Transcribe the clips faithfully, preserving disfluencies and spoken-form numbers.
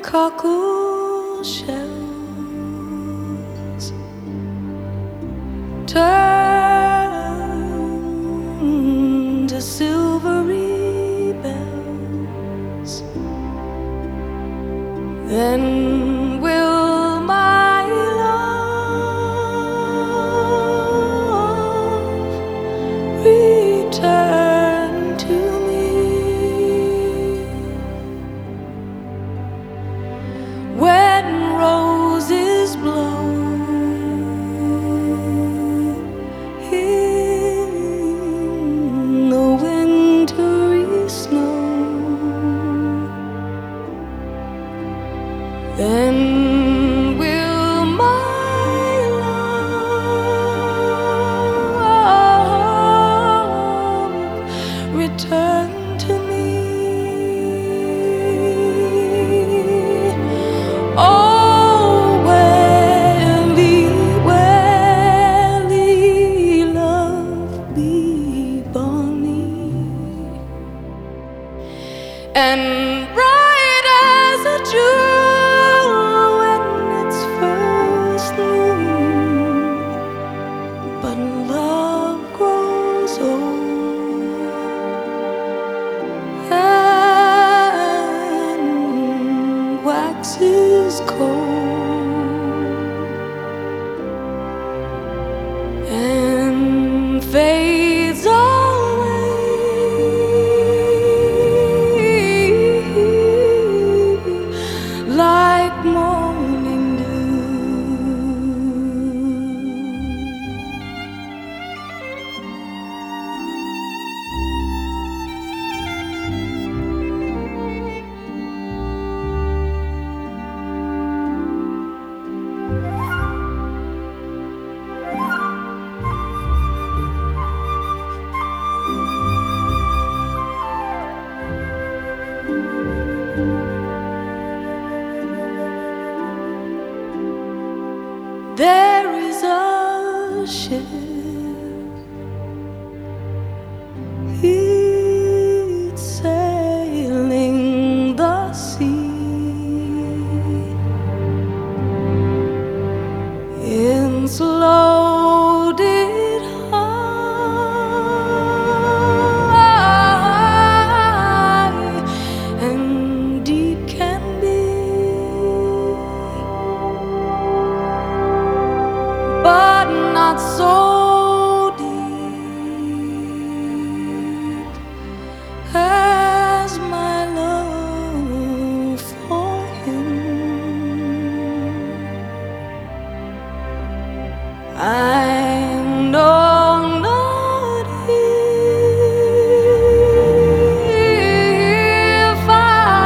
cockle shells turn to silvery bells, then will my love return to me. When roses blow in the wintry snow, then will my love return to me. Oh, welly, welly, love be bonny and bright as a jewel when it's first noon. But love grows old and waxes cold and fades away like morning dew. There is a ship, it's sailing the sea in loaded high and deep can be, but not so deep as my love for him. I know not if I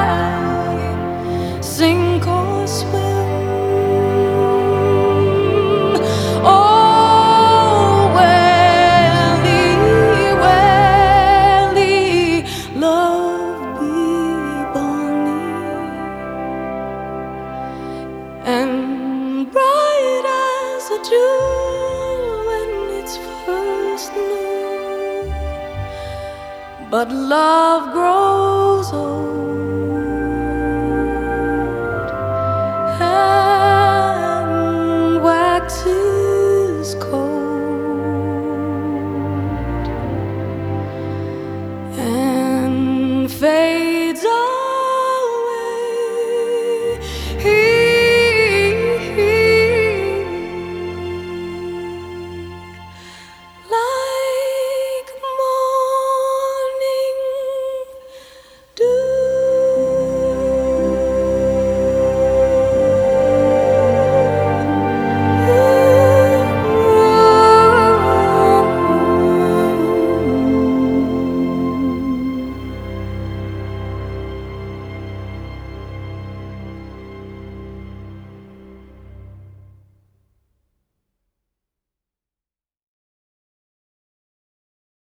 sink or swim. Oh, welly, welly, love be bonny and bright as a jewel when it's first noon. But love grows old